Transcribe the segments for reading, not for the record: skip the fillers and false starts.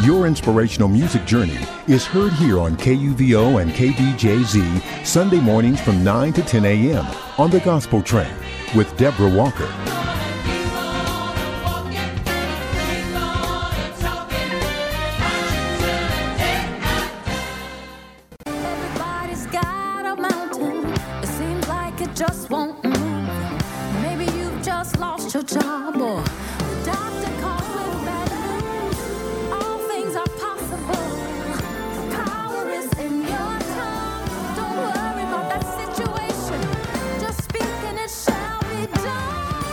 Your inspirational music journey is heard here on KUVO and KDJZ Sunday mornings from 9 to 10 a.m. on The Gospel Train with Deborah Walker. Everybody's got a mountain. It seems like it just won't move. Maybe you've just lost your job or the doctor called with bad news. All things are possible. Power is in your tongue. Don't worry about that situation. Just speak and it shall be done.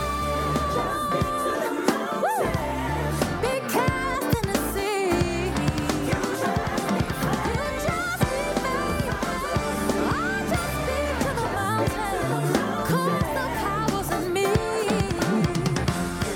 Woo! Be cast in the sea. You just be faithful. I just speak to the mountain. 'Cause the power's in me.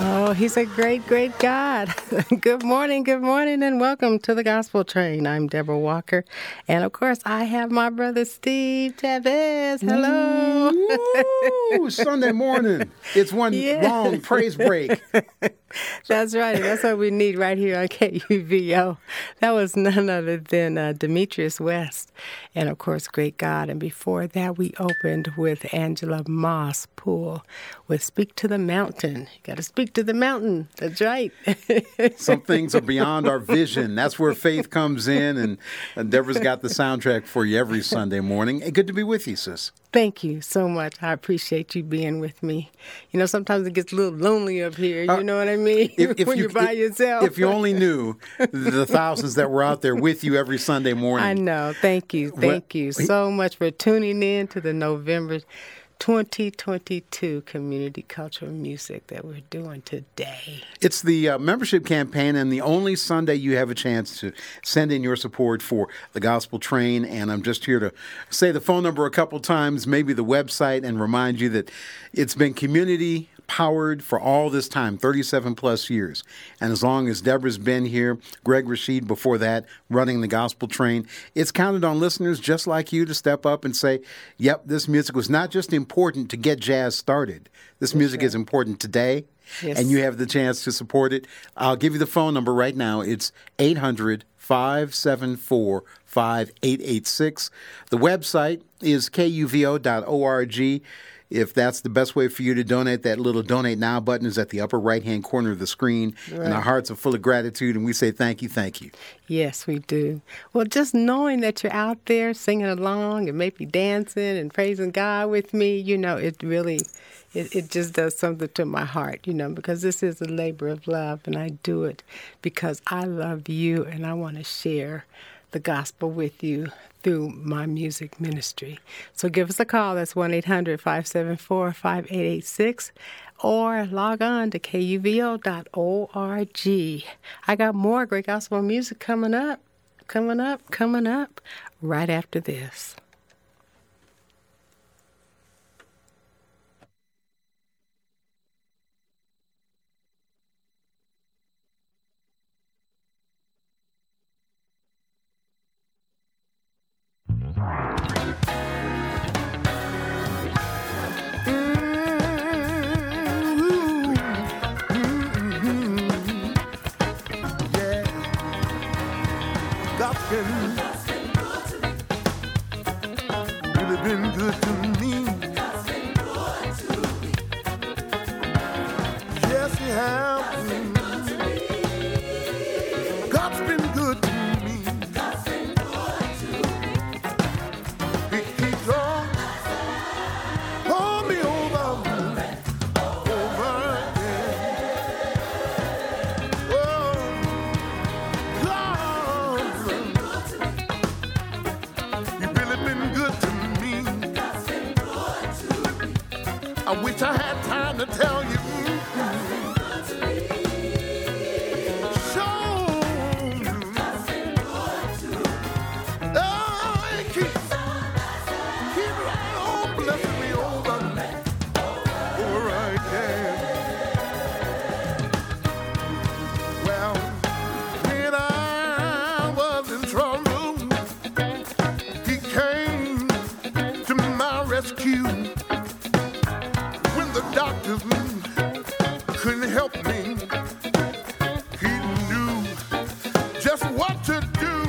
Oh, he's a great, great God. Good morning, and welcome to the Gospel Train. I'm Deborah Walker, and of course, I have my brother Steve Chavez. Hello. Ooh, Sunday morning. It's one long praise break. That's right. That's what we need right here on KUVO. That was none other than Demetrius West, and of course, Great God. And before that, we opened with Angela Moss Poole with Speak to the Mountain. You got to speak to the mountain. That's right. Some things are beyond our vision. That's where faith comes in, and Deborah's got the soundtrack for you every Sunday morning. Hey, good to be with you, sis. Thank you so much. I appreciate you being with me. You know, sometimes it gets a little lonely up here. You know what I mean? When you're by yourself. If you only knew the thousands that were out there with you every Sunday morning. I know. Thank you. Thank you so much for tuning in to the November 2022 Community Cultural Music that we're doing today. It's the membership campaign, and the only Sunday you have a chance to send in your support for the Gospel Train. And I'm just here to say the phone number a couple times, maybe the website, and remind you that it's been community powered for all this time, 37 plus years. And as long as Deborah's been here, Greg Rashid before that, running the Gospel Train, it's counted on listeners just like you to step up and say, yep, this music was not just important to get jazz started. This music is important today, and you have the chance to support it. I'll give you the phone number right now. It's 800-574-5886. The website is kuvo.org. If that's the best way for you to donate, that little Donate Now button is at the upper right-hand corner of the screen. Right. And our hearts are full of gratitude, and we say thank you, thank you. Yes, we do. Well, just knowing that you're out there singing along and maybe dancing and praising God with me, you know, it really, it just does something to my heart, you know, because this is a labor of love, and I do it because I love you, and I want to share the gospel with you through my music ministry. So give us a call. That's 1-800-574-5886, or log on to kuvo.org. I got more great gospel music coming up right after this. Really been good to me. Yes, he has. God's been good to me. He keeps on pulling me over again. Oh, I wish I had time to tell you. When the doctors couldn't help me, he knew just what to do.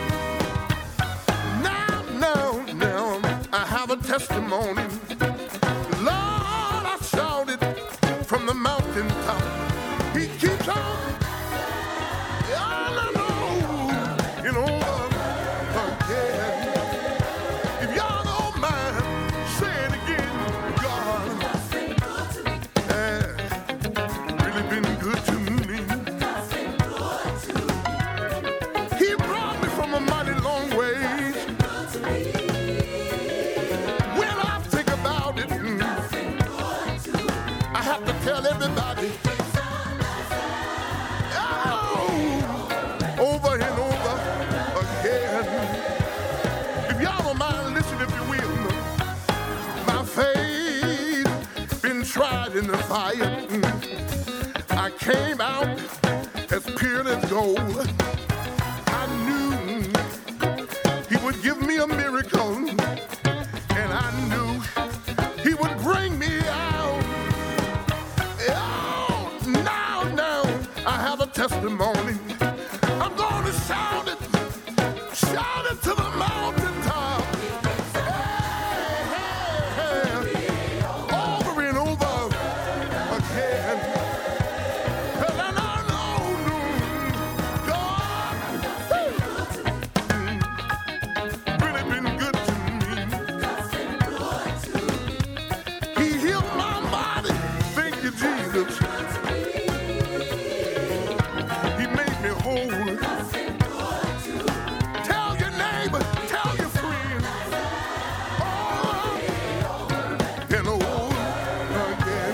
Now, I have a testimony. Lord, I shouted from the mountaintop. He keeps on. Tried in the fire, I came out as pure as gold. I knew he would give me a miracle, and I knew he would bring me out. Oh, now I have a testimony. I'm going to shout it to the mountaintop. Over and over again. And I know God really been good to me. He healed my body. Thank you, Jesus. He made me whole. Tell your neighbor, tell your friend. And over again.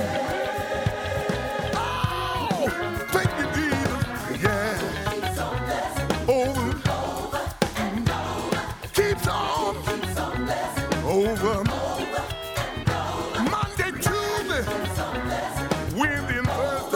Oh, thank you, Jesus. Yeah. Over. Keeps on. Over. Monday, Tuesday, Wednesday, and Thursday.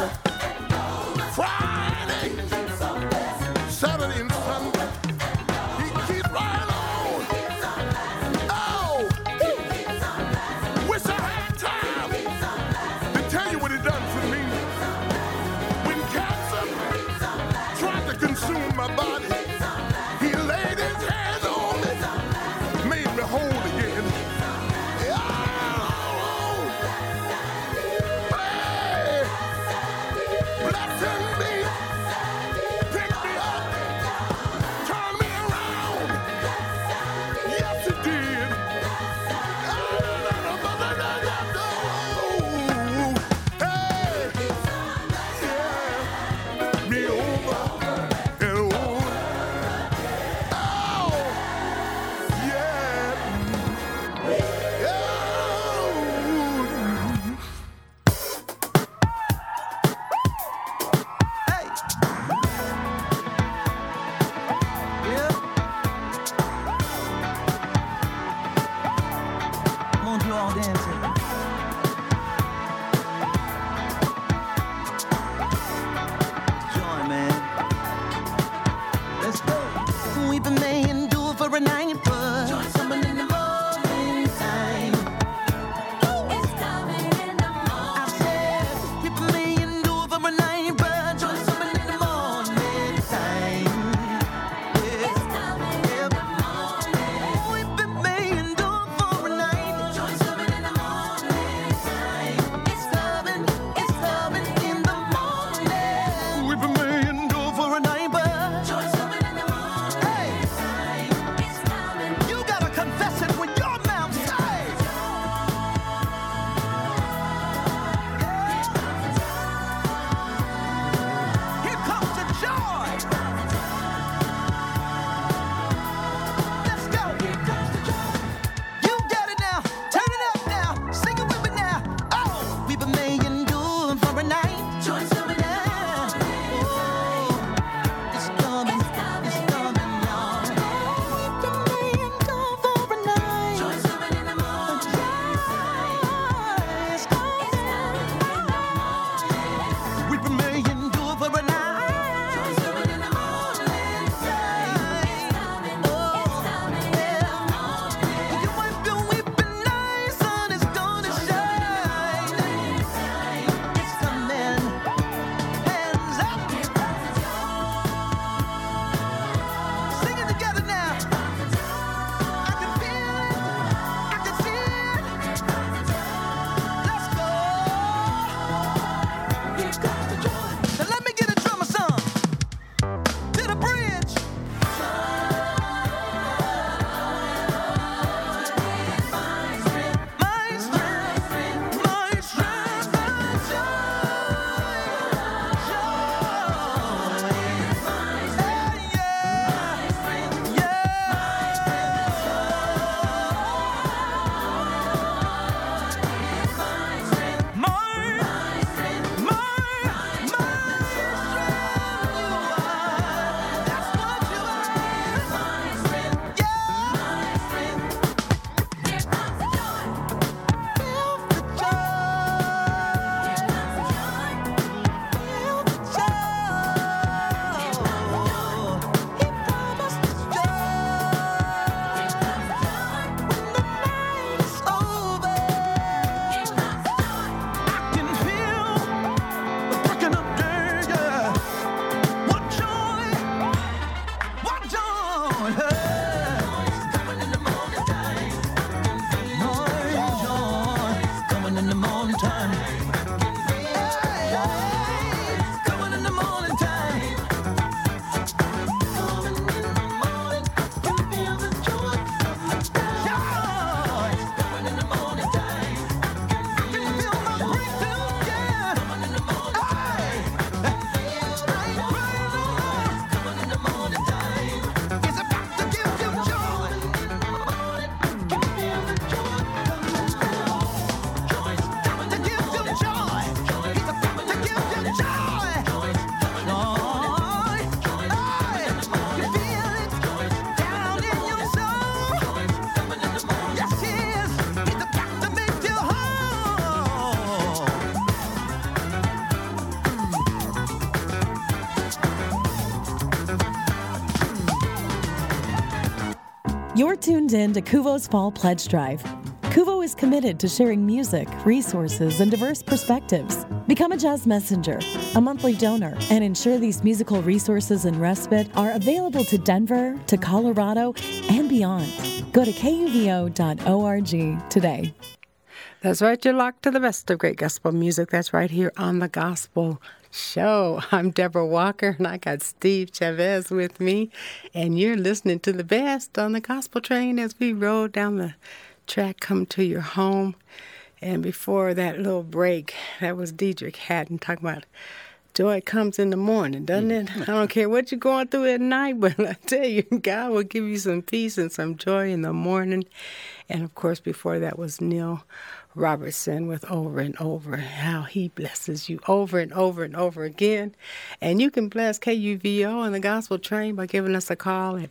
You're tuned in to Kuvo's Fall Pledge Drive. Kuvo is committed to sharing music, resources, and diverse perspectives. Become a jazz messenger, a monthly donor, and ensure these musical resources and respite are available to Denver, to Colorado, and beyond. Go to kuvo.org today. That's right, you're locked to the best of great gospel music. That's right here on The Gospel Show. I'm Deborah Walker, and I got Steve Chavez with me, and you're listening to the best on the Gospel Train as we roll down the track, come to your home. And before that little break, that was Diedrich Haddon talking about joy comes in the morning, doesn't it? I don't care what you're going through at night, but I tell you, God will give you some peace and some joy in the morning. And, of course, before that was Neil Robertson with Over and Over, how he blesses you over and over and over again. And you can bless KUVO and the Gospel Train by giving us a call at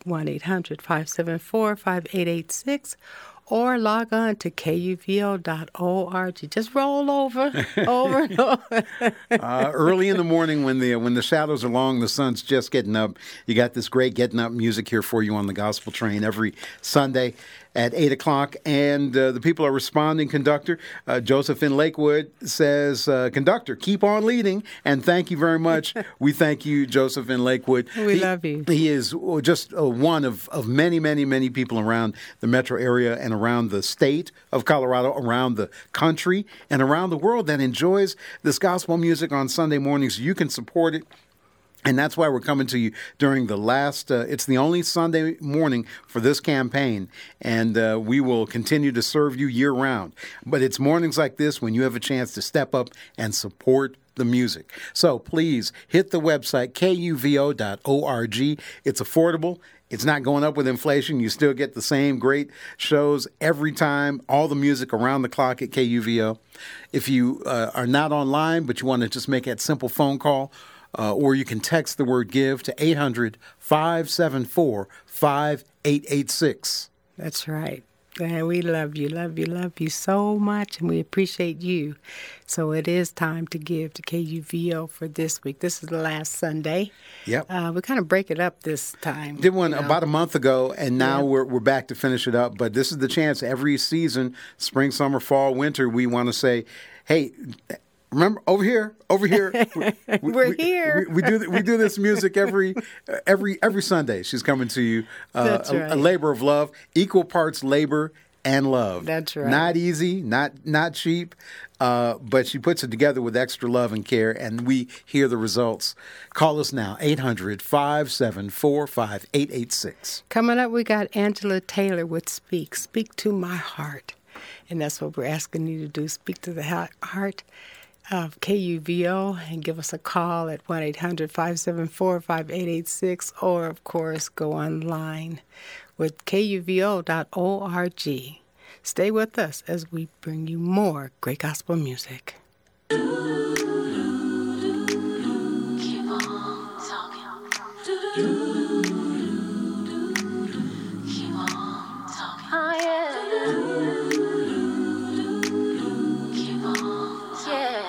1-800-574-5886 or log on to kuvo.org. Just roll over and over. Early in the morning when the shadows are long, the sun's just getting up. You got this great getting up music here for you on the Gospel Train every Sunday at 8 o'clock. And the people are responding. Conductor Joseph in Lakewood says, Conductor, keep on leading. And thank you very much. We thank you, Joseph in Lakewood. We love you. He is just one of many, many, many people around the metro area and around the state of Colorado, around the country, and around the world that enjoys this gospel music on Sunday mornings. You can support it. And that's why we're coming to you during the last, it's the only Sunday morning for this campaign, and we will continue to serve you year-round. But it's mornings like this when you have a chance to step up and support the music. So please hit the website, kuvo.org. It's affordable. It's not going up with inflation. You still get the same great shows every time, all the music around the clock at KUVO. If you are not online, but you want to just make that simple phone call, or you can text the word GIVE to 800-574-5886. That's right. And we love you so much, and we appreciate you. So it is time to give to KUVO for this week. This is the last Sunday. Yep. We kind of break it up this time. Did one about a month ago, and now we're back to finish it up. But this is the chance every season, spring, summer, fall, winter, we want to say, hey, remember, over here. We're here. We do this music every Sunday. She's coming to you. That's right. A labor of love, equal parts labor and love. That's right. Not easy, not cheap, but she puts it together with extra love and care, and we hear the results. Call us now, 800-574-5886. Coming up, we got Angela Taylor with Speak to My Heart. And that's what we're asking you to do, speak to the heart of KUVO and give us a call at 1-800-574-5886 or, of course, go online with kuvo.org. Stay with us as we bring you more great gospel music. Keep on talking. Keep on talking. Oh, yeah. Keep on talking.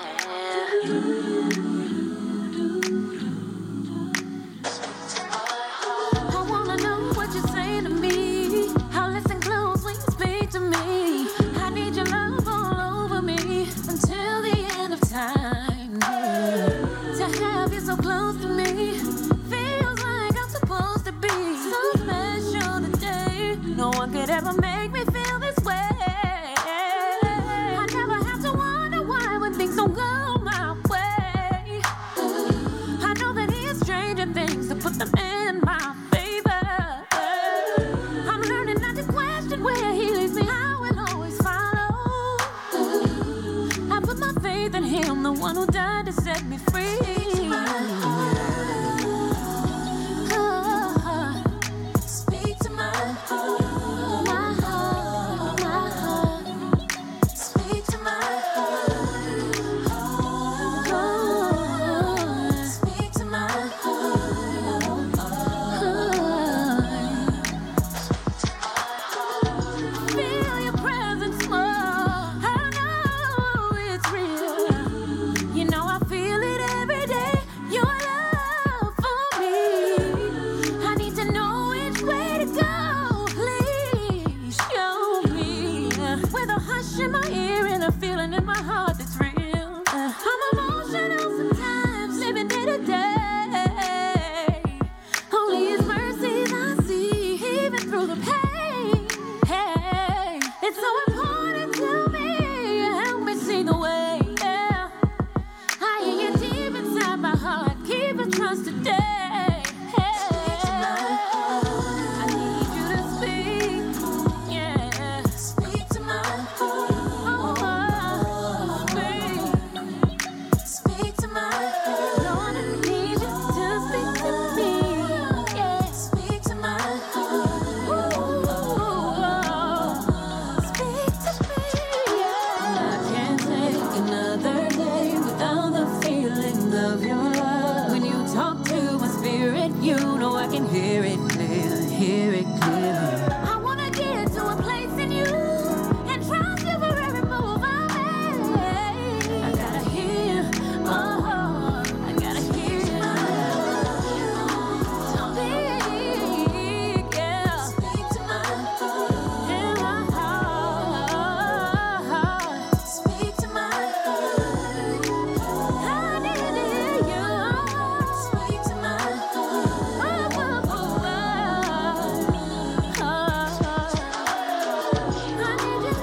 I wanna know what you're saying to me. I'll listen close when you speak to me. I need your love all over me until the end of time. To have you so close to me feels like I'm supposed to be so special today. No one could ever make me feel this way. I never have to wonder why when things don't go my way. I know that he is changing things to put them in my favor. I'm learning not to question where he leads me. I will always follow. I put my faith in him, the one who died to set me free. Speak to my heart. My heart, my heart. Speak to my heart. Speak to my heart. Feel your presence more. I know it's real. You know I feel it every day. trust today. I need you to speak, yeah. Speak to my heart. Speak to my heart. Lord, I need you to speak to me, yeah. Speak to my heart. Speak to me, yeah. I can't take another day without the feeling of your love. When you talk to my spirit, you know I can hear it clear, hear it clear. I wanna get to a place in you and trust you for every move I make. I gotta hear my heart. I gotta hear speak, yeah. Speak to my heart. Hear my heart. Speak to my heart. I need to hear you. Speak to my heart. I need you to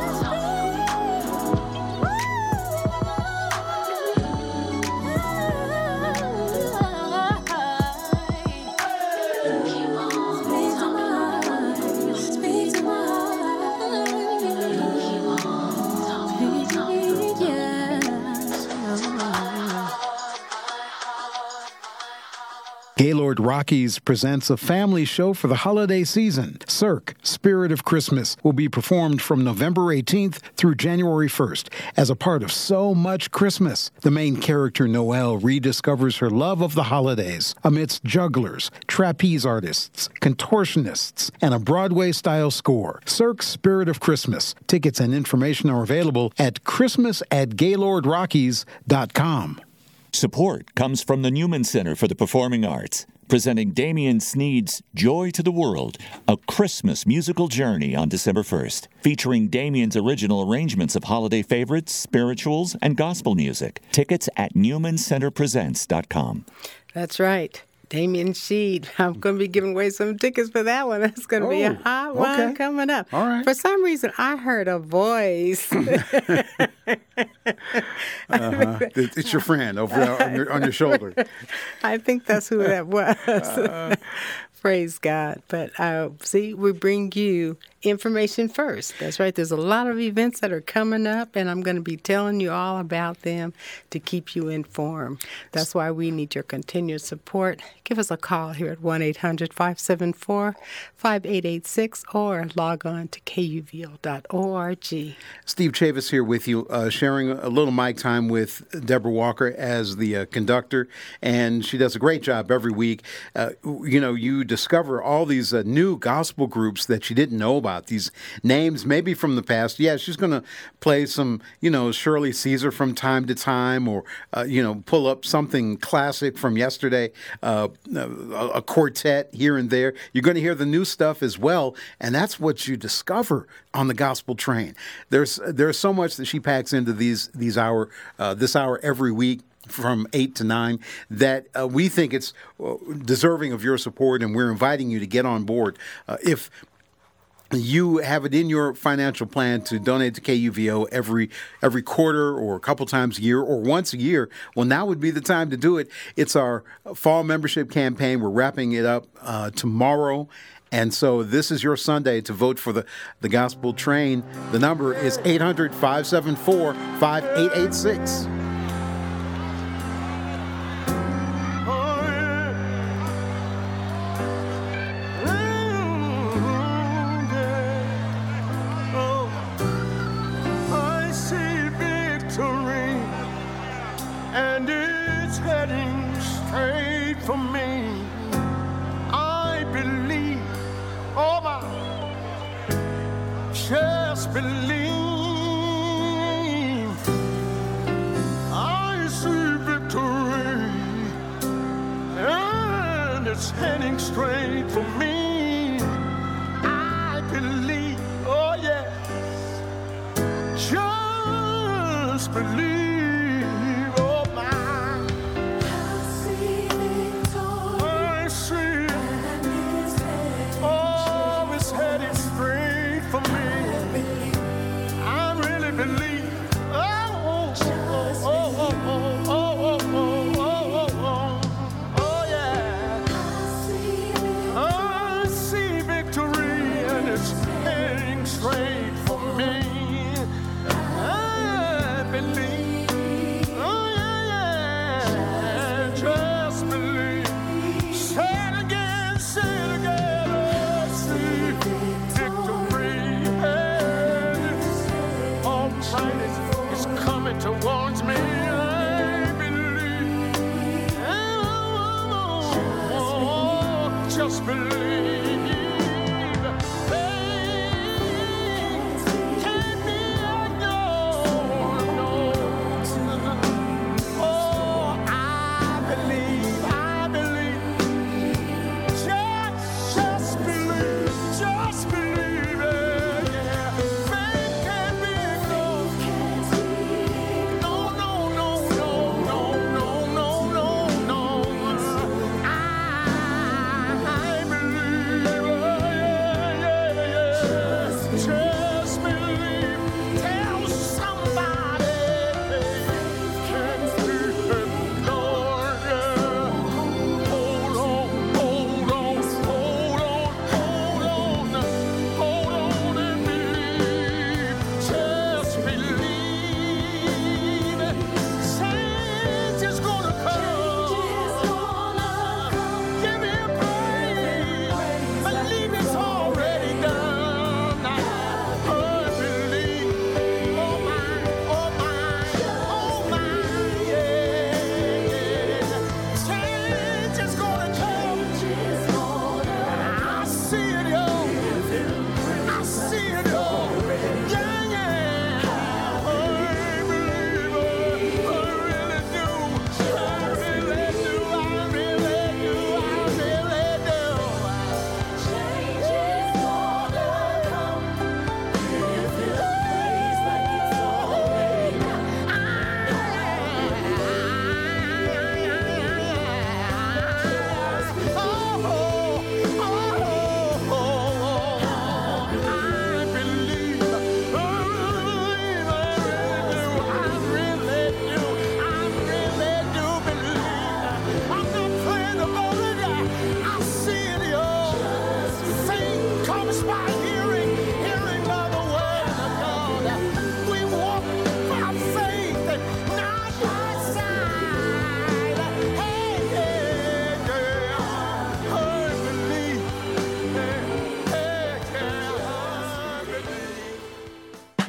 speak to my Gaylord Rockies presents a family show for the holiday season. Cirque, Spirit of Christmas, will be performed from November 18th through January 1st as a part of So Much Christmas. The main character, Noelle, rediscovers her love of the holidays amidst jugglers, trapeze artists, contortionists, and a Broadway-style score. Cirque, Spirit of Christmas. Tickets and information are available at christmas@gaylordrockies.com. Support comes from the Newman Center for the Performing Arts, presenting Damien Sneed's Joy to the World, a Christmas musical journey on December 1st, featuring Damien's original arrangements of holiday favorites, spirituals, and gospel music. Tickets at newmancenterpresents.com. That's right. Damien Sneed. I'm going to be giving away some tickets for that one. That's going to be a hot one coming up. All right. For some reason, I heard a voice. It's your friend over on your shoulder. I think that's who that was. Praise God. But see, we bring you information first. That's right. There's a lot of events that are coming up, and I'm going to be telling you all about them to keep you informed. That's why we need your continued support. Give us a call here at 1-800-574-5886 or log on to kuvo.org. Steve Chavis here with you, sharing a little mic time with Deborah Walker as the conductor, and she does a great job every week. You discover all these new gospel groups that you didn't know about, these names maybe from the past. Yeah, she's going to play some, Shirley Caesar from time to time, or, pull up something classic from yesterday, a quartet here and there. You're going to hear the new stuff as well, and that's what you discover on the Gospel Train. There's so much that she packs into this hour every week, from 8 to 9, that we think it's deserving of your support, and we're inviting you to get on board. If you have it in your financial plan to donate to KUVO every quarter, or a couple times a year, or once a year, well, now would be the time to do it. It's our fall membership campaign. We're wrapping it up tomorrow. And so this is your Sunday to vote for the Gospel Train. The number is 800-574-5886. And it's heading straight for me. I believe, oh my, just believe. I see victory, and it's heading straight for me. I believe, oh yes, just believe.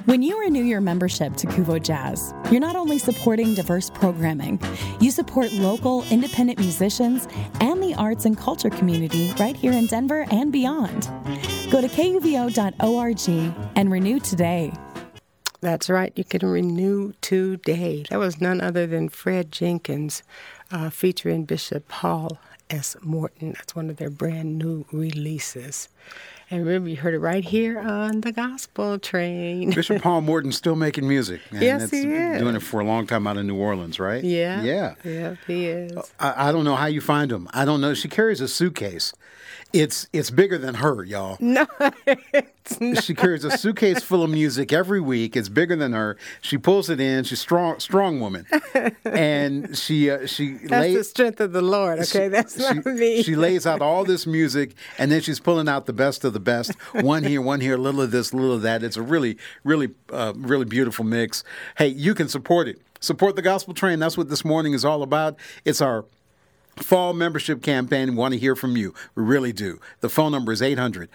When you renew your membership to Kuvo Jazz, you're not only supporting diverse programming, you support local independent musicians and the arts and culture community right here in Denver and beyond. Go to kuvo.org and renew today. That's right. You can renew today. That was none other than Fred Jenkins featuring Bishop Paul S. Morton. That's one of their brand new releases. And remember, you heard it right here on the Gospel Train. Bishop Paul Morton's still making music. And yes, he is. Doing it for a long time out of New Orleans, right? Yeah. Yeah. Yeah, he is. I don't know how you find him. I don't know. She carries a suitcase. It's bigger than her, y'all. No, it's not. She carries a suitcase full of music every week. It's bigger than her. She pulls it in. She's strong woman, and she That's the strength of the Lord. Okay, that's not me. She lays out all this music, and then she's pulling out the best of the best. One here, a little of this, a little of that. It's a really beautiful mix. Hey, you can support it. Support the Gospel Train. That's what this morning is all about. It's our fall membership campaign. We want to hear from you. We really do. The phone number is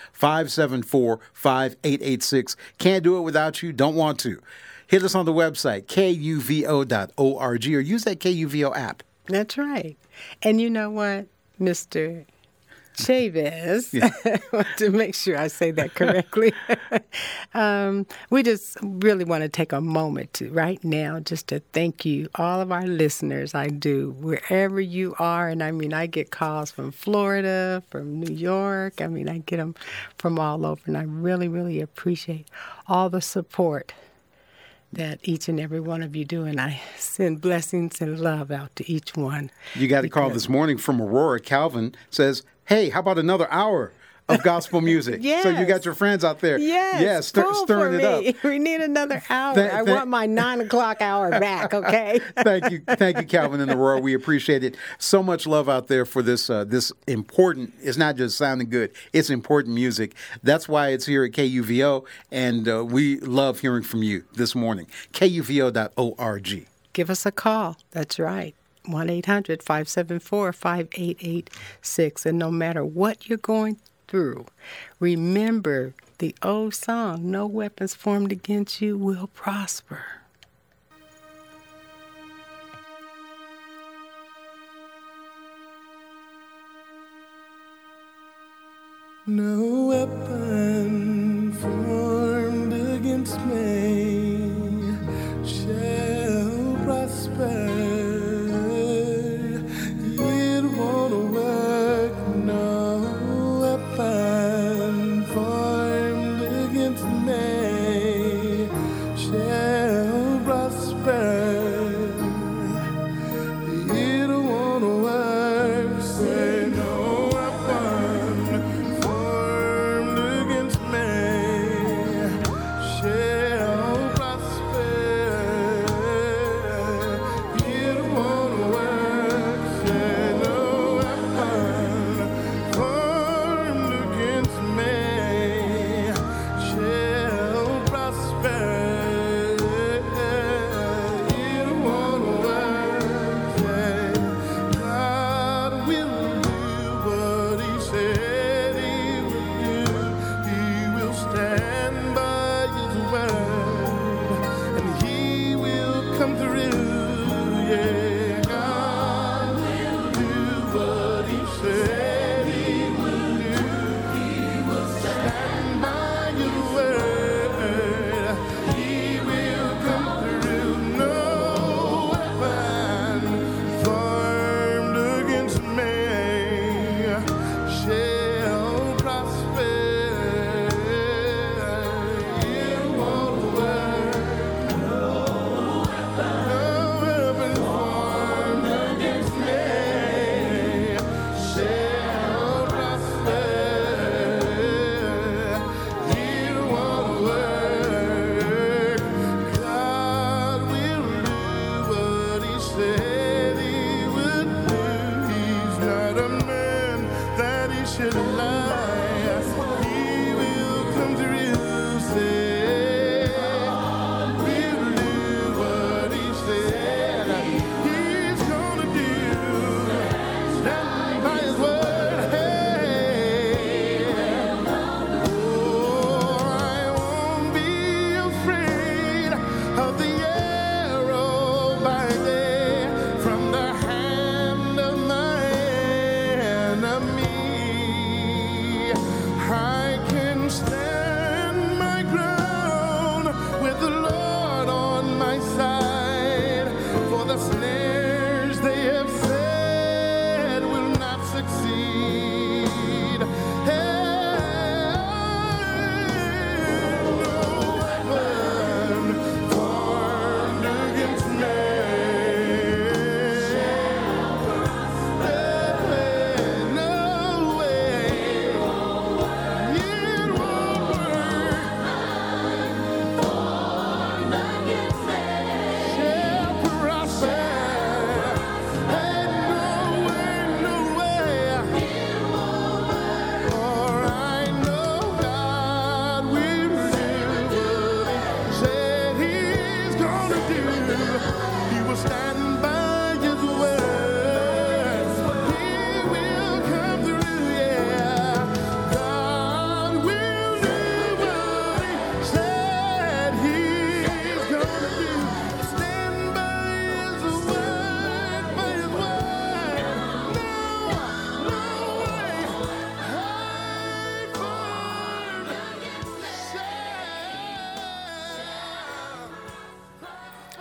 800-574-5886. Can't do it without you. Don't want to. Hit us on the website, kuvo.org, or use that KUVO app. That's right. And you know what, Mr. Chavez, I want to make sure I say that correctly. We just really want to take a moment right now just to thank you, all of our listeners. I do, wherever you are. And I mean, I get calls from Florida, from New York. I mean, I get them from all over. And I really, really appreciate all the support that each and every one of you do, and I send blessings and love out to each one. You got a call this morning from Aurora. Calvin says, hey, how about another hour of gospel music? Yes. So you got your friends out there. Yes. Stirring it up. We need another hour. I want my 9 o'clock hour back, okay? Thank you, Calvin and Aurora. We appreciate it. So much love out there for this important, it's not just sounding good, it's important music. That's why it's here at KUVO, and we love hearing from you this morning. KUVO.org. Give us a call. That's right. 1-800-574-5886. And no matter what you're going through, remember the old song, no weapons formed against you will prosper. No weapon formed against me shall prosper. It won't work. No weapon formed against me shall prosper. It won't work. Say no weapon formed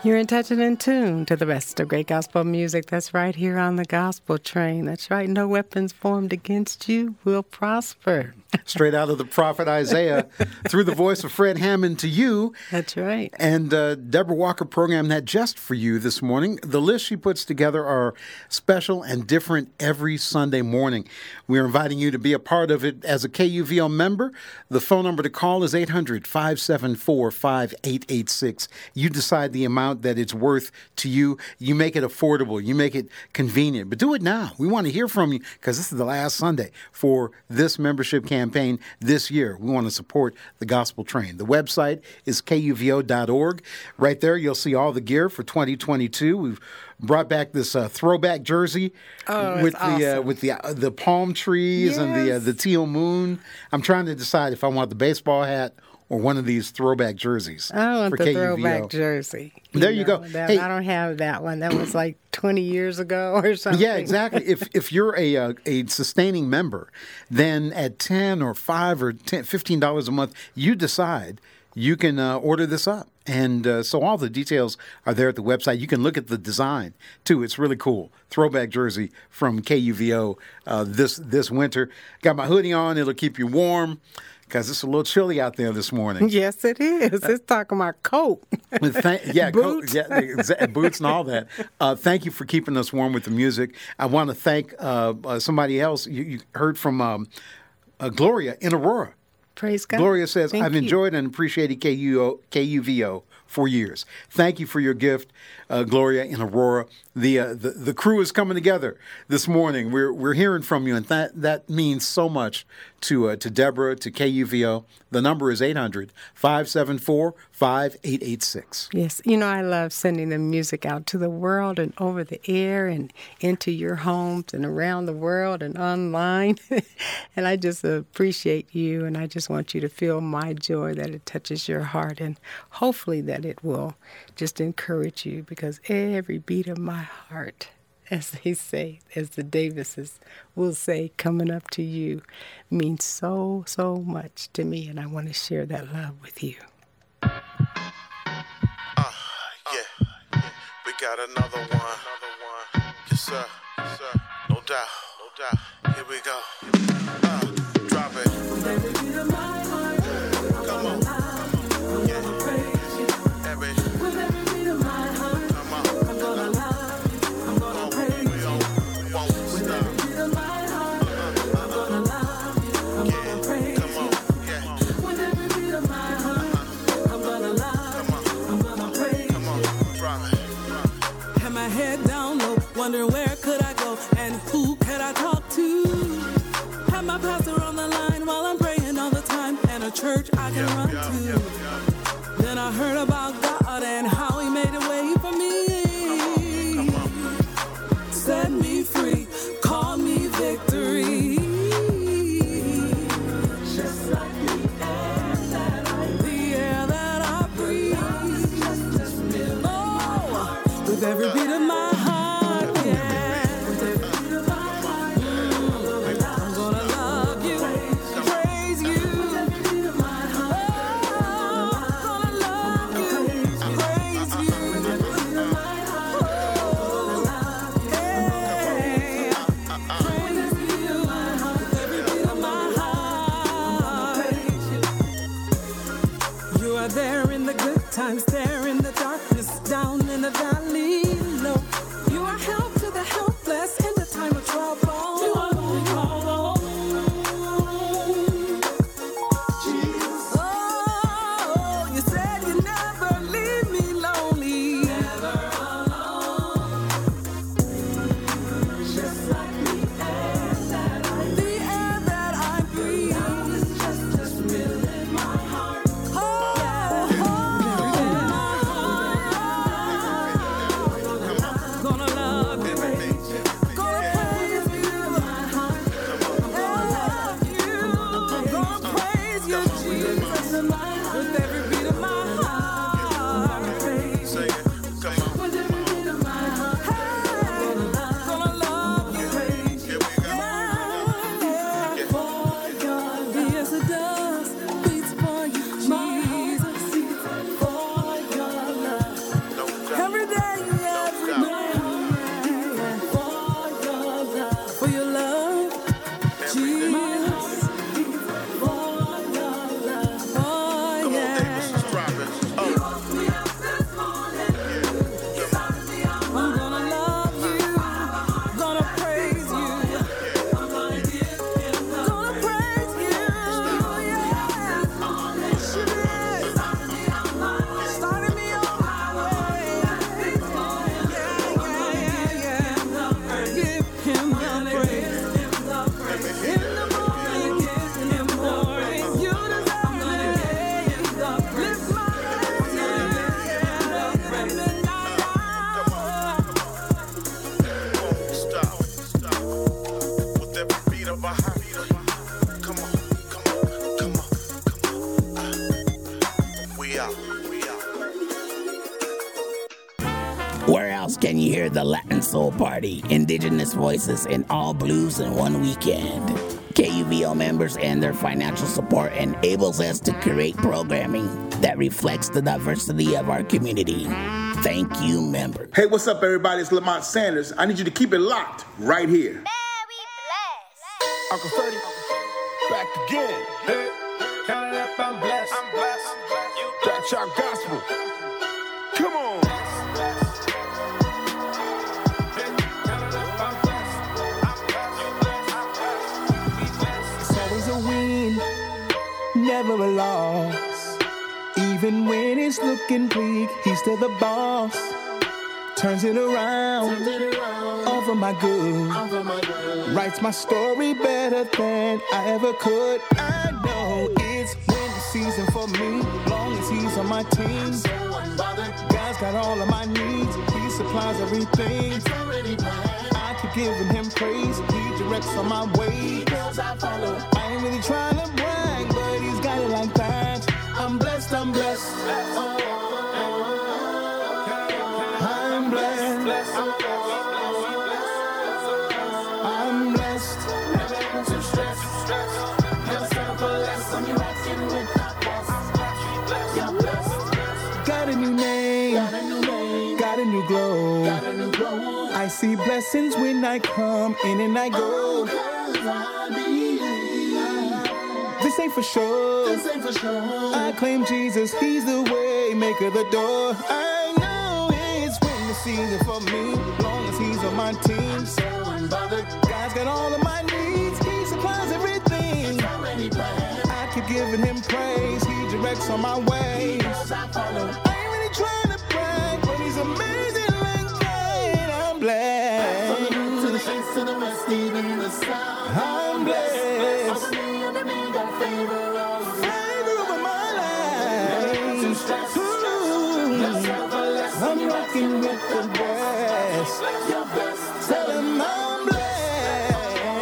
You're in touch and in tune to the best of great gospel music. That's right here on the Gospel Train. That's right. No weapons formed against you will prosper. Straight out of the prophet Isaiah, through the voice of Fred Hammond to you. That's right. And Deborah Walker programmed that just for you this morning. The list she puts together are special and different every Sunday morning. We're inviting you to be a part of it as a KUVO member. The phone number to call is 800-574-5886. You decide the amount that it's worth to you. You make it affordable. You make it convenient. But do it now. We want to hear from you because this is the last Sunday for this membership campaign this year. We want to support the Gospel Train. The website is kuvo.org. Right there, you'll see all the gear for 2022. We've brought back this throwback jersey with awesome. the palm trees and the teal moon. I'm trying to decide if I want the baseball hat or one of these throwback jerseys. I want for the KUVO. Throwback jersey. There you go. Hey, I don't have that one. That was like 20 years ago or something. Yeah, exactly. If you're a sustaining member, then at $10 or $5 or $15 a month, you decide you can order this up. And so all the details are there at the website. You can look at the design, too. It's really cool. Throwback jersey from KUVO this winter. Got my hoodie on. It'll keep you warm because it's a little chilly out there this morning. Yes, it is. It's talking about coat. Boots. Boots and all that. Thank you for keeping us warm with the music. I want to thank somebody else. You heard from Gloria in Aurora. Praise God. Gloria says, Thank I've you. enjoyed and appreciated KUVO for years. Thank you for your gift, Gloria in Aurora. The crew is coming together this morning. We're hearing from you, and that means so much to Deborah, to KUVO. The number is 800-574-5886. Yes, I love sending the music out to the world and over the air and into your homes and around the world and online. And I just appreciate you, and I just want you to feel my joy that it touches your heart, and hopefully that it will just encourage you, because every beat of my heart, as they say, as the Davises will say, coming up to you, means so, so much to me, and I want to share that love with you. We got another one. Yes, sir. No doubt. Here we go. Drop it. Come on. Yeah. Every. Come on. We won't stop. Yeah. Come on. Yeah. Come on. Drop it. Had my head down low, wondering where could I go and who could I talk to. Had my pastor on the line while I'm praying all the time, and a church I can run to. Then I heard about God and how he made a way for me. Set me free, call me victory. Just like the air that I breathe. Oh, with every beat of my heart, yeah. With every beat of my heart, I'm gonna love you, praise you. With every beat of my heart, I'm gonna love you, praise you. Can you hear the Latin Soul Party? Indigenous voices and all blues in one weekend. KUVO members and their financial support enables us to create programming that reflects the diversity of our community. Thank you, members. Hey, what's up, everybody? It's Lamont Sanders. I need you to keep it locked right here. Uncle Ferdy, back again. Hey, count it up, I'm blessed. I'm blessed. That's our gospel. Come on. It's always a win, never a loss. Even when it's looking bleak, he's still the boss. Turns it around, all for my good. Writes my story better than I ever could. I know it's winning season for me, long as he's on my team. God's got all of my needs, he supplies everything. I keep giving him praise, he directs all my ways. I ain't really trying to brag, but he's got it like that. I'm blessed, I'm blessed. I'm blessed. I'm blessed. Never too stressed. Never settle for less when you're rocking with the best. You're blessed. Got a new name. Got a new glow. I see blessings when I come in and I go. This ain't for sure. I claim Jesus, he's the way, maker the door. I know it's winning season for me, long as he's on my team. So unbothered. God's got all of my needs, he supplies everything. I keep giving him praise, he directs on my ways. I ain't really trying to brag, but he's amazing like that. I'm blessed. From the north to the east to the west, even in the south. I'm blessed. I'm rocking with the best. Tell him I'm blessed.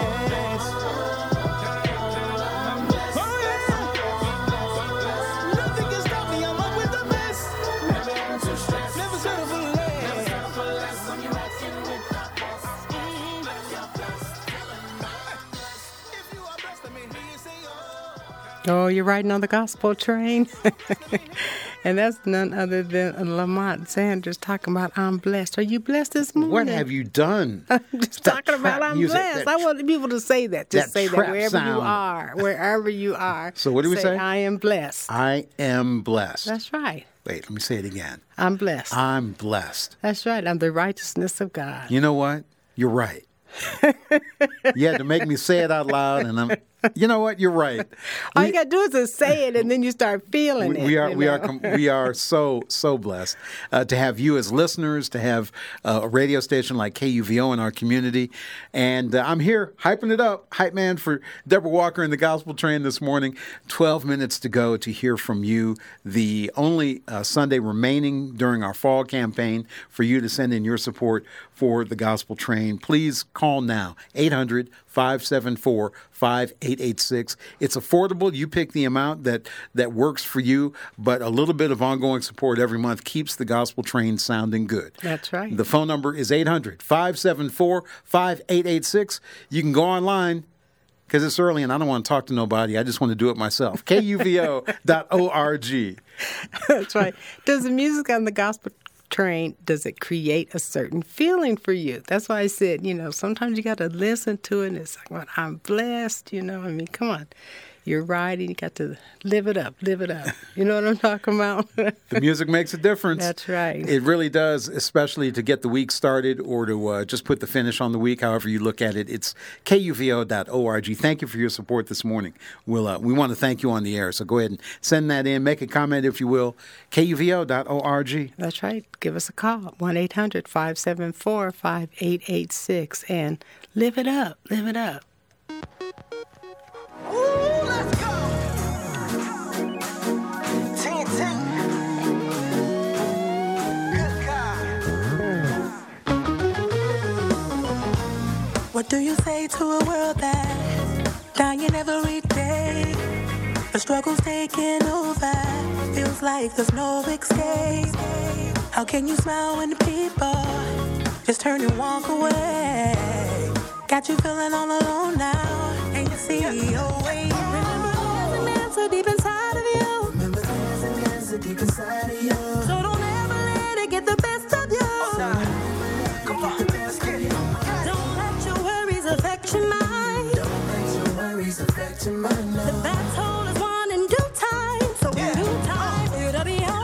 Oh yeah. Nothing can stop me. I'm up with the best. Never settle for less. I'm rocking with the best. If you are blessed, let me hear you say Oh, you're riding on the gospel train. And that's none other than Lamont Sanders talking about I'm blessed. Are you blessed this morning? What have you done? I'm just talking about I'm blessed. I want people to say that. Just say that wherever you are. Wherever you are. So what do we say? I am blessed. I am blessed. That's right. Wait, let me say it again. I'm blessed. I'm blessed. That's right. I'm the righteousness of God. You know what? You're right. You had to make me say it out loud, and you know what? You're right. All you got to do is just say it, and then you start feeling it. We are so blessed to have you as listeners, to have a radio station like KUVO in our community, and I'm here hyping it up, hype man for Deborah Walker and the Gospel Train this morning. 12 minutes to go to hear from you. The only Sunday remaining during our fall campaign for you to send in your support for the Gospel Train. Please call now, 800-574-5886. It's affordable. You pick the amount that works for you, but a little bit of ongoing support every month keeps the Gospel Train sounding good. That's right. The phone number is 800-574-5886. You can go online because it's early and I don't want to talk to nobody. I just want to do it myself. KUVO.org. That's right. Does the music on the Gospel Train, does it create a certain feeling for you? That's why I said, sometimes you got to listen to it and it's like, well, I'm blessed, I mean, come on. You're riding, you got to live it up. You know what I'm talking about? The music makes a difference. That's right. It really does, especially to get the week started or to just put the finish on the week, however you look at it. It's KUVO.org. Thank you for your support this morning. We want to thank you on the air, so go ahead and send that in. Make a comment, if you will. KUVO.org. That's right. Give us a call, 1-800-574-5886, and live it up. Live it up. Ooh, let's go. TNT. Good God. What do you say to a world that's dying every day? The struggle's taking over. Feels like there's no escape. How can you smile when the people Just turn and walk away. Got you feeling all alone now. And you see your way. Remember there's an answer deep inside of you. Remember there's an answer deep inside of you. So don't ever let it get the best of you. Come on, let's get it. Don't let your worries affect your mind. Don't let your worries affect your mind. The battle is won in due time. So in due time, it'll be alright.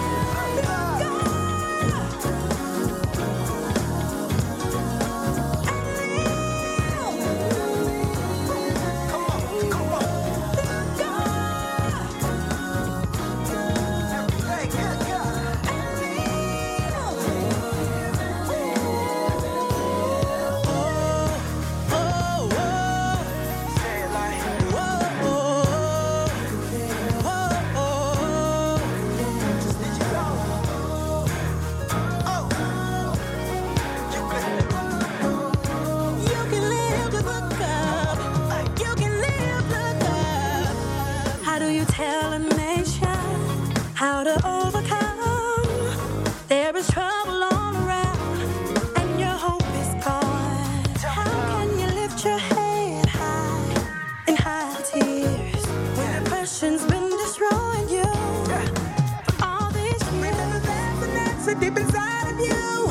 Tell a nation how to overcome. There is trouble all around, and your hope is gone. How can you lift your head high and hide tears when depression's been destroying you? All these years, remember there's an answer deep inside of you.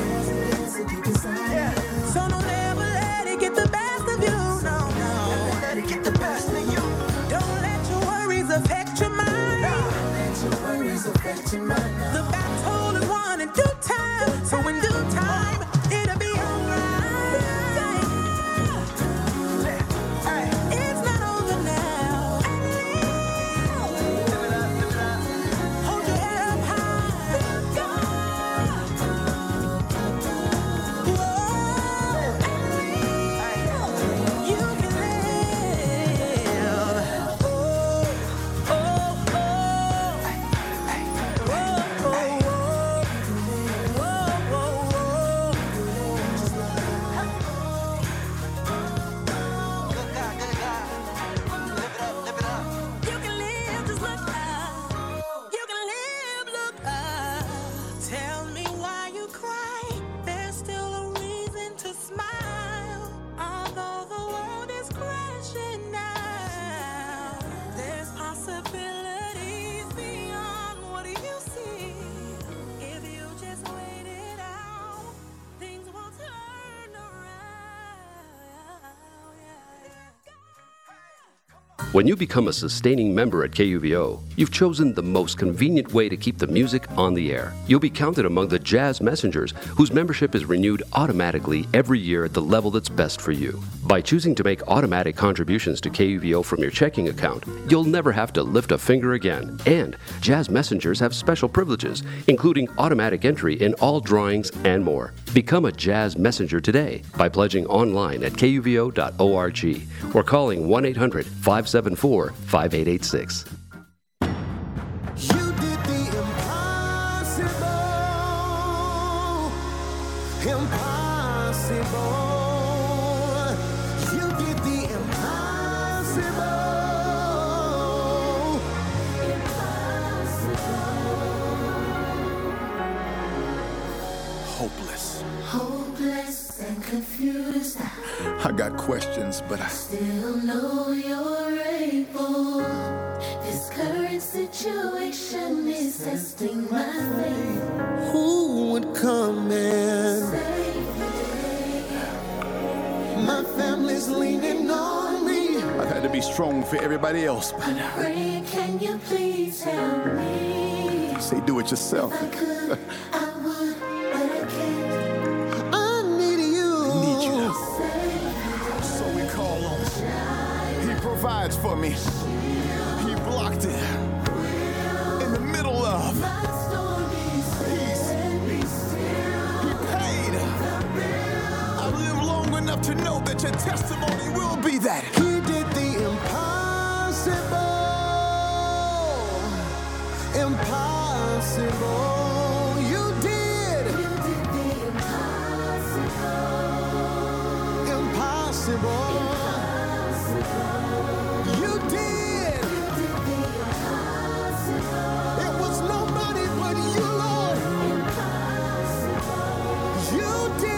So don't ever let it get the best of you. No, never let it get the best of you. Don't let your worries affect your mind. Let your worries affect your mind. The battle is won in due time. So in due time, it'll be alright. It's not over now. Hold your head up high. Whoa. You can When you become a sustaining member at KUVO, you've chosen the most convenient way to keep the music on the air. You'll be counted among the Jazz Messengers, whose membership is renewed automatically every year at the level that's best for you. By choosing to make automatic contributions to KUVO from your checking account, you'll never have to lift a finger again. And Jazz Messengers have special privileges, including automatic entry in all drawings and more. Become a Jazz Messenger today by pledging online at kuvo.org or calling 1-800-574-5886. Hopeless and confused. I got questions, but I still know you're able. This current situation is testing my faith. Who would come and save me? My family's leaning on me. I've had to be strong for everybody else. I'm praying, can you please help me? Say, do it yourself. If I could, I would, but I can't. So we call on him. He provides for me. He blocked it in the middle of peace. He paid. I live long enough to know that your testimony will be that he did the impossible. Impossible. You did. You did the impossible. Impossible. You did. It was nobody but you, Lord. You did.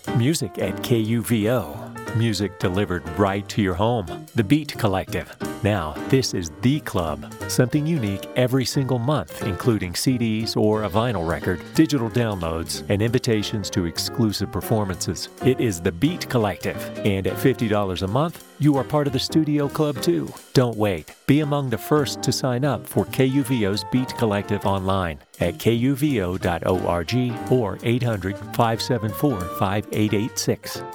Music at KUVO. Music delivered right to your home. The Beat Collective. Now, this is The Club. Something unique every single month, including CDs or a vinyl record, digital downloads, and invitations to exclusive performances. It is The Beat Collective. And at $50 a month, you are part of the Studio Club too. Don't wait. Be among the first to sign up for KUVO's Beat Collective online at kuvo.org or 800-574-5886.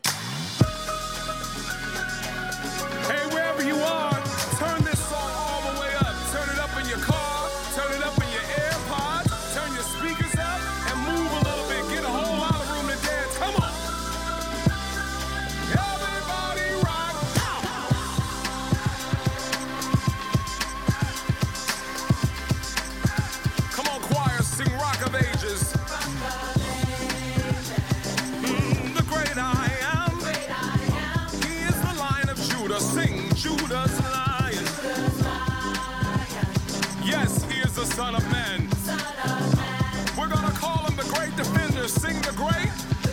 Son of Man. We're gonna call him the great defender. Sing the great.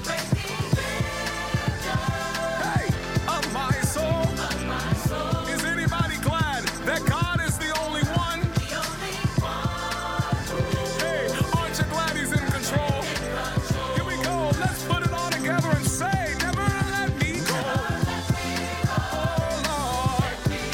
Hey, of my soul. Is anybody glad that God is the only one? Hey, aren't you glad he's in control? Here we go. Let's put it all together and say, never let me go. Oh, Lord.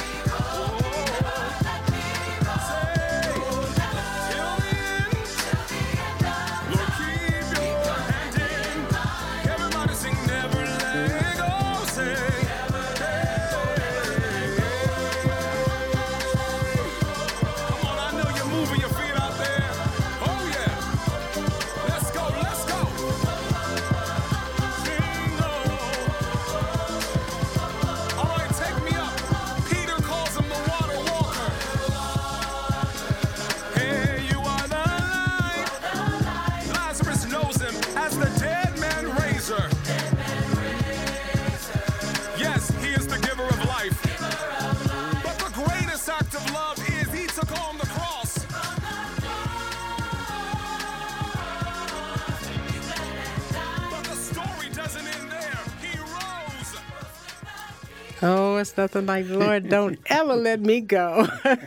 Oh, it's nothing like, Lord, don't ever let me go.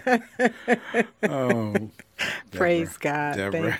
Oh, praise God. Deborah.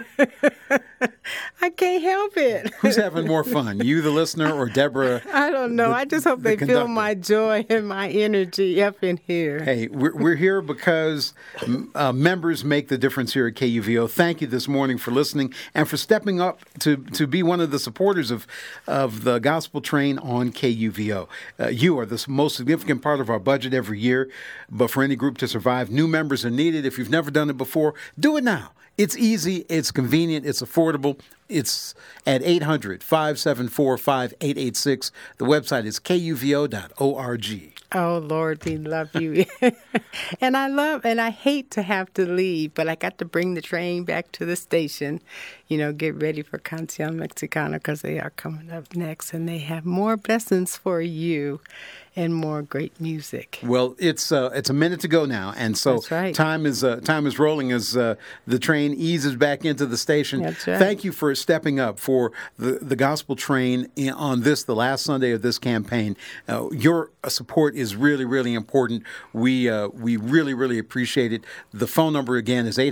I can't help it. Who's having more fun, you, the listener, or Deborah? I don't know. I just hope they feel my joy and my energy up in here. Hey, we're here because members make the difference here at KUVO. Thank you this morning for listening and for stepping up to be one of the supporters of the Gospel Train on KUVO. You are the most significant part of our budget every year, but for any group to survive, new members are needed. If you've never done it before, do it now. It's easy, it's convenient, it's affordable. It's at 800-574-5886. The website is kuvo.org. Oh, Lord, we love you. And I hate to have to leave, but I got to bring the train back to the station, get ready for Canción Mexicana because they are coming up next and they have more blessings for you and more great music. Well, it's a minute to go now, and so That's right. time is rolling as the train eases back into the station. That's right. Thank you for stepping up for the Gospel Train on the last Sunday of this campaign. Your support is really, really important. We really, really appreciate it. The phone number again is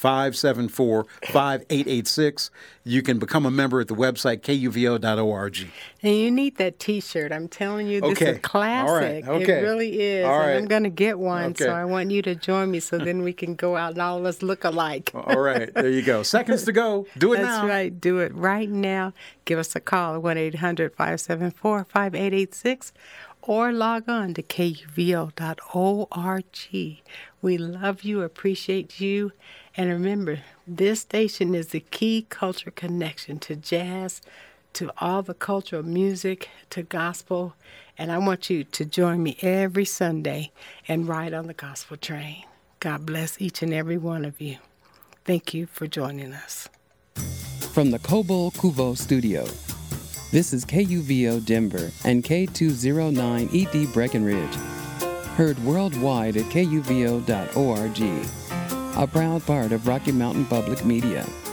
800-574-5886. You can become a member at the website kuvo.org. And you need that T-shirt. I'm telling you, this is classic. All right. Okay. It really is. All right. And I'm going to get one, Okay. so I want you to join me so then we can go out and all of us look alike. All right. There you go. Seconds to go. Do it now. That's right. Do it right now. Give us a call, 1-800-574-5886, or log on to kuvo.org. We love you, appreciate you, and remember, this station is the key culture connection to jazz, to all the cultural music, to gospel, and I want you to join me every Sunday and ride on the Gospel Train. God bless each and every one of you. Thank you for joining us. From the Cobol Cuvo studio, this is KUVO Denver and K209ED Breckenridge. Heard worldwide at kuvo.org, a proud part of Rocky Mountain Public Media.